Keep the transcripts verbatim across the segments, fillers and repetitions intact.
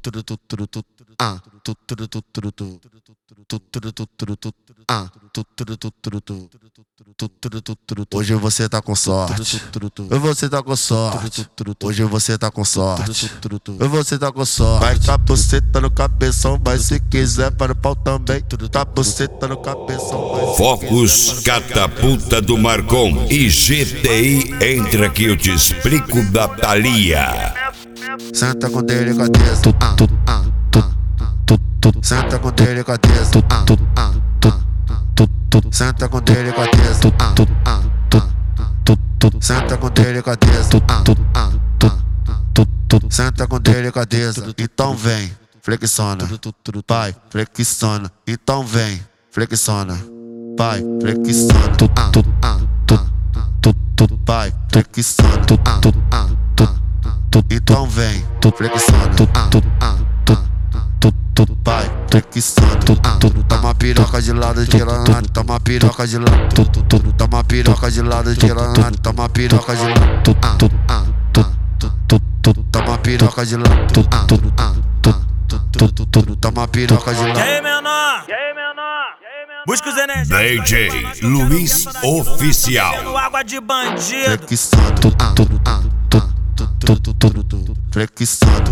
Ah, ah, hoje você tá com sorte. Hoje você tá com sorte. Hoje você tá com sorte. Hoje você tá com sorte. Vai capoceta no cabeção, mas se quiser para o pau também. Capoceta no cabeção. Focus Catapulta do Marcon e G T I. Entra que eu te explico da Thalia. Senta com delicadeza. Ah, ah, senta com delicadeza. Ah, ah, senta com delicadeza. Ah, ah, senta com delicadeza. Ah, ah, senta com delicadeza. Então vem, flexiona, vai, flexiona. Então vem, flexiona, vai, flexiona. Ah, ah, vai, flexiona. Ah, ah, então vem, flexiona. Ah, ah, vai, flexiona. Toma piroca de lado de lado, toma piroca de lado, toma piroca de lado de lado, toma piroca de lado, toma piroca de lado, toma piroca de lado. E aí, menor? E aí, menor? Busca os energéticos. D J Luiz Oficial. Água de bandido. Flexiona, flexiona.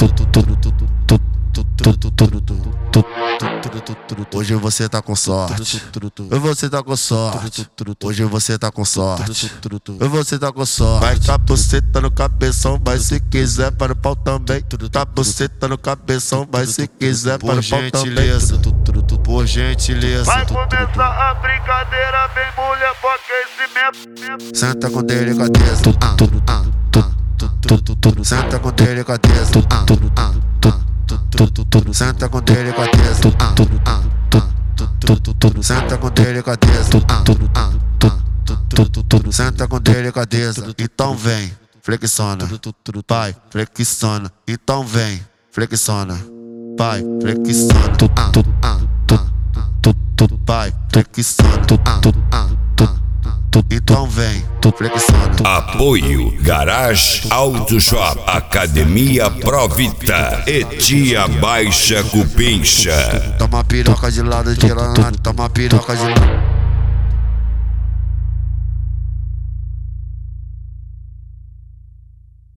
Hoje você tá com sorte. Hoje você tá com sorte. Hoje você tá com sorte. Hoje você tá com sorte. Vai capoceta no cabeção, mas se quiser para o pau também. Capoceta no cabeção, mas se quiser para o pau também. Por gentileza. Vai começar a brincadeira, vem mulher pro aquecimento. Senta com delicadeza. Ah, ah, senta com delicadeza. Ah, ah, senta com delicadeza. Ah, ah, senta com delicadeza. Ah, ah, senta com delicadeza. Então vem, flexiona, vai, flexiona. Então vem, flexiona, vai, flexiona. Ah, ah, vai, flexiona. Ah, ah, então vem, flexiona. Apoio Garage Auto Shop, Academia Provita e Tia Baixa Cupincha. Toma piroca de lado de lado, toma piroca de lado.